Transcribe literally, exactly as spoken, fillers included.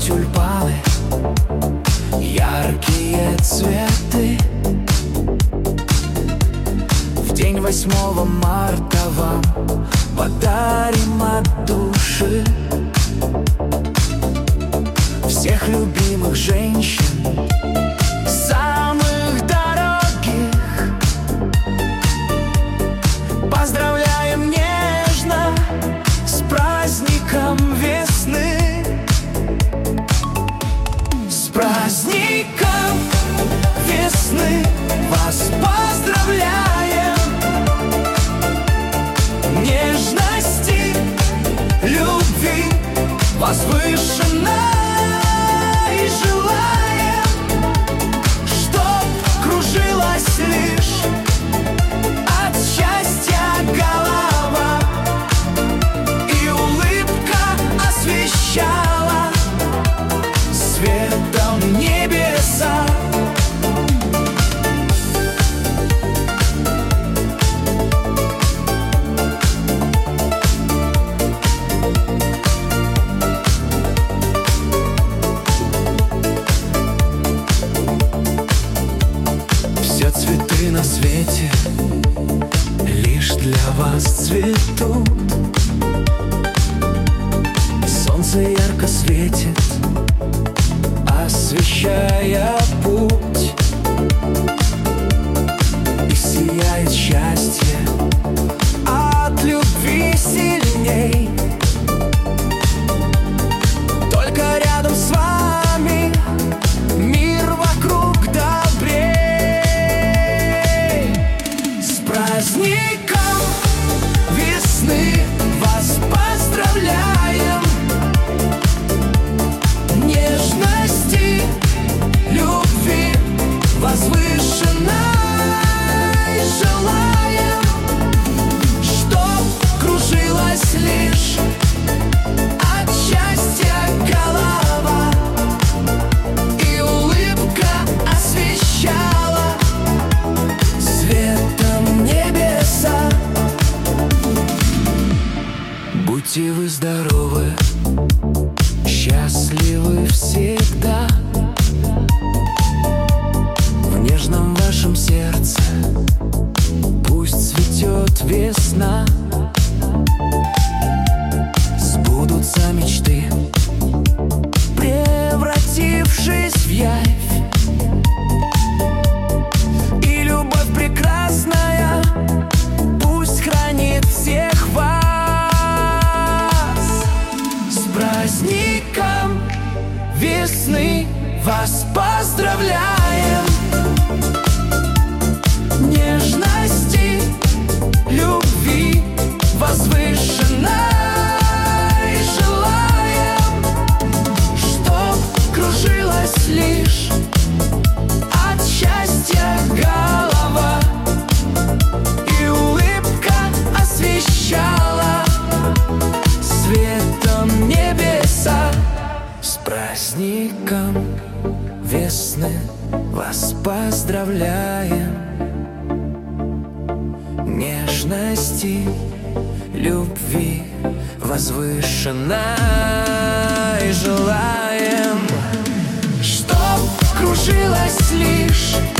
тюльпаны, яркие цветы. В день восьмого марта вам подарим от души всех любимых женщин, самых дорогих. Поздравляем нежно с праздником весны, с праздником весны вас поздравляем. Нежности, любви возвышенной желаем, чтоб кружилась лишь от счастья голова, и улыбка освещала светом небеса. Все цветы на свете лишь для вас цветут. Солнце ярко светит, освещая путь, и сияет счастье от любви сильней. Только рядом с вами мир вокруг добрей. С праздником весны вас поздравляем. Нежности, любви возвышенной желаем, чтоб кружилась лишь от счастья голова, и улыбка освещала светом небеса. Будьте вы здоровы, счастливы всегда. В нежном вашем сердце пусть цветет весна. Сбудутся мечты, превратившись в явь, и любовь прекрасная пусть хранит всех вас. С праздником весны вас поздравляем. Нежности, любви возвышенной желаем, чтоб кружилась лишь от счастья голова, и улыбка освещала светом небеса. С праздником весны вас поздравляем. Нежности, любви возвышенной желаем, чтоб кружилась лишь